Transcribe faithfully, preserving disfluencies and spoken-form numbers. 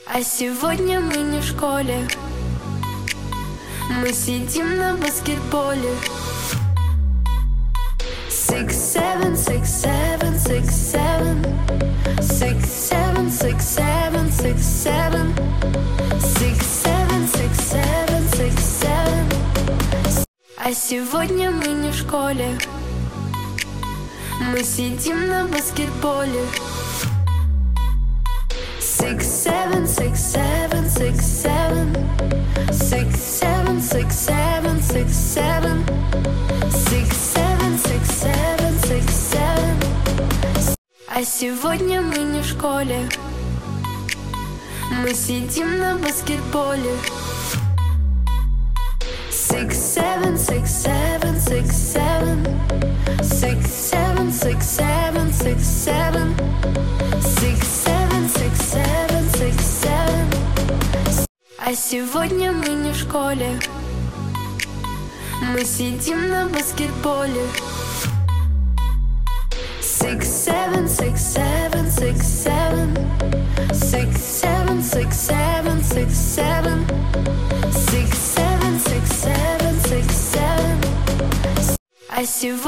А сегодня мы не в школе, мы сидим на баскетболе. Six, seven, six, seven, six, seven. Six, seven, six, seven, six, seven. Six, seven, six, seven, six, seven. А сегодня мы не в школе, мы сидим на баскетболе. Six, seven, six, seven, six, seven. Six, seven, six, seven, six, seven. Six, seven, six, seven, six, seven. А сегодня мы не в школе, мы сидим на баскетболе. Six, seven, six, seven, six, seven. Six, seven, six, seven, six, seven. Six, seven, six, seven, six, seven. А сегодня мы не в школе, мы сидим на баскетболе. Six, seven, six, seven, six, seven. Six, seven, six, seven, six, seven. Six, seven, six, seven, six, seven. А сегодня